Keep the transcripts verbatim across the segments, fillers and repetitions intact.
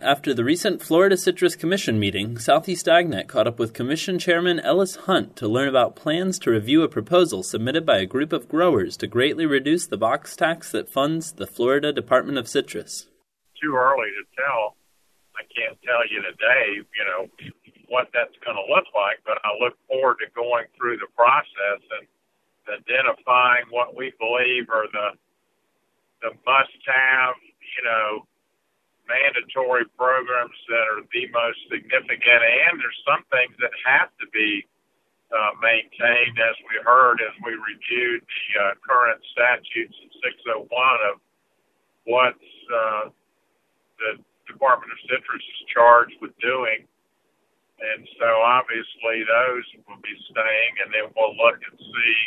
After the recent Florida Citrus Commission meeting, Southeast AgNet caught up with Commission Chairman Ellis Hunt to learn about plans to review a proposal submitted by a group of growers to greatly reduce the box tax that funds the Florida Department of Citrus. Too early to tell. I can't tell you today, you know, what that's going to look like, but I look forward to going through the process and identifying what we believe are the the must-have, you know, mandatory programs that are the most significant, and there's some things that have to be uh, maintained, as we heard as we reviewed the uh, current statutes in six oh one of what uh, the Department of Citrus is charged with doing. And so obviously those will be staying, and then we'll look and see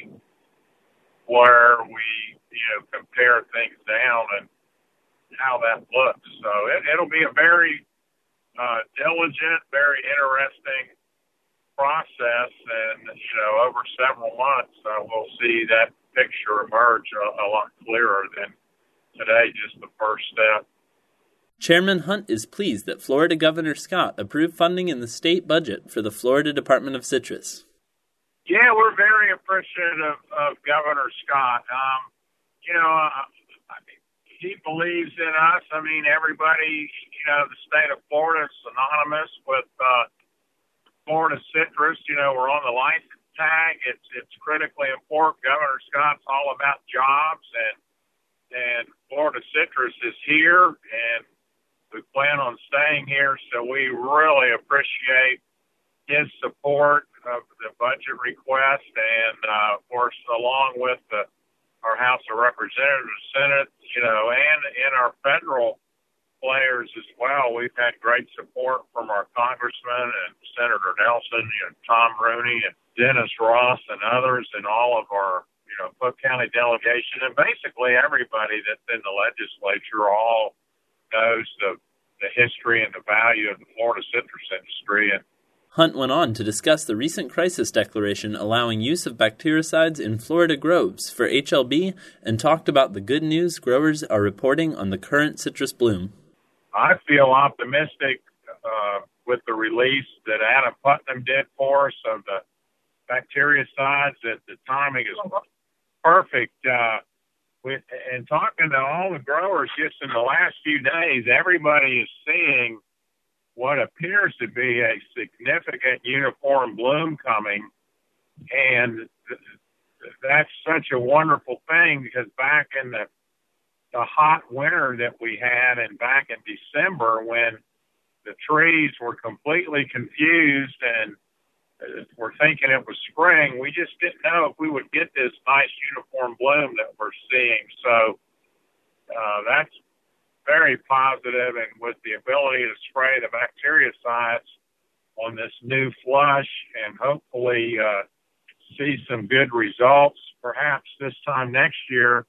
where we, you know, compare things down and how that looks. So it, it'll be a very uh, diligent, very interesting process, and, you know, over several months uh, we'll see that picture emerge a, a lot clearer than today, just the first step. Chairman Hunt is pleased that Florida Governor Scott approved funding in the state budget for the Florida Department of Citrus. Yeah, we're very appreciative of Governor Scott. Um, you know, uh, he believes in us. I mean, everybody, you know, the state of Florida is synonymous with uh, Florida citrus. You know, we're on the license tag. It's it's critically important. Governor Scott's all about jobs, and and Florida citrus is here, and we plan on staying here. So we really appreciate his support of the budget request, and uh, of course, along with the our House of Representatives, Senate, you know, and in our federal players as well. We've had great support from our congressmen and Senator Nelson, you know, Tom Rooney and Dennis Ross and others, and all of our, you know, Cook County delegation, and basically everybody that's in the legislature all knows the, the history and the value of the Florida citrus industry. And Hunt went on to discuss the recent crisis declaration allowing use of bactericides in Florida groves for H L B, and talked about the good news growers are reporting on the current citrus bloom. I feel optimistic uh, with the release that Adam Putnam did for us of the bactericides, that the timing is perfect. Uh, with, and talking to all the growers just in the last few days, everybody is seeing what appears to be a significant uniform bloom coming, and th- that's such a wonderful thing, because back in the the hot winter that we had, and back in December when the trees were completely confused and uh, were thinking it was spring, we just didn't know if we would get this nice uniform bloom that we're seeing. So uh, that's very positive, and with the ability to spray the bactericides on this new flush and hopefully uh, see some good results, perhaps this time next year,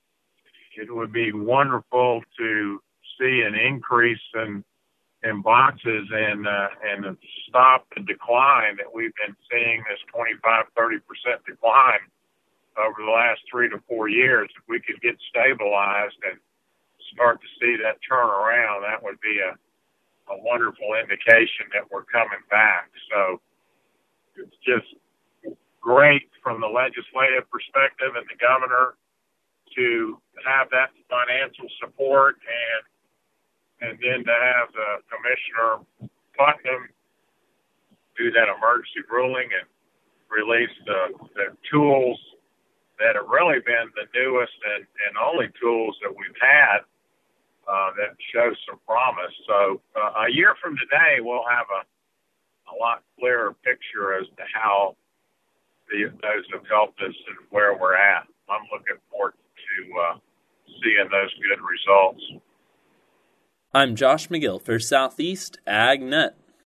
it would be wonderful to see an increase in in boxes and uh, and stop the decline that we've been seeing, this twenty-five, thirty percent decline over the last three to four years. If we could get stabilized and start to see that turn around, that would be a, a wonderful indication that we're coming back. So it's just great from the legislative perspective and the governor to have that financial support, and and then to have the Commissioner Putnam do that emergency ruling and release the, the tools that have really been the newest and, and only tools that we've had Uh, that shows some promise. So uh, a year from today, we'll have a, a lot clearer picture as to how the, those have helped us and where we're at. I'm looking forward to uh, seeing those good results. I'm Josh McGill for Southeast AgNet.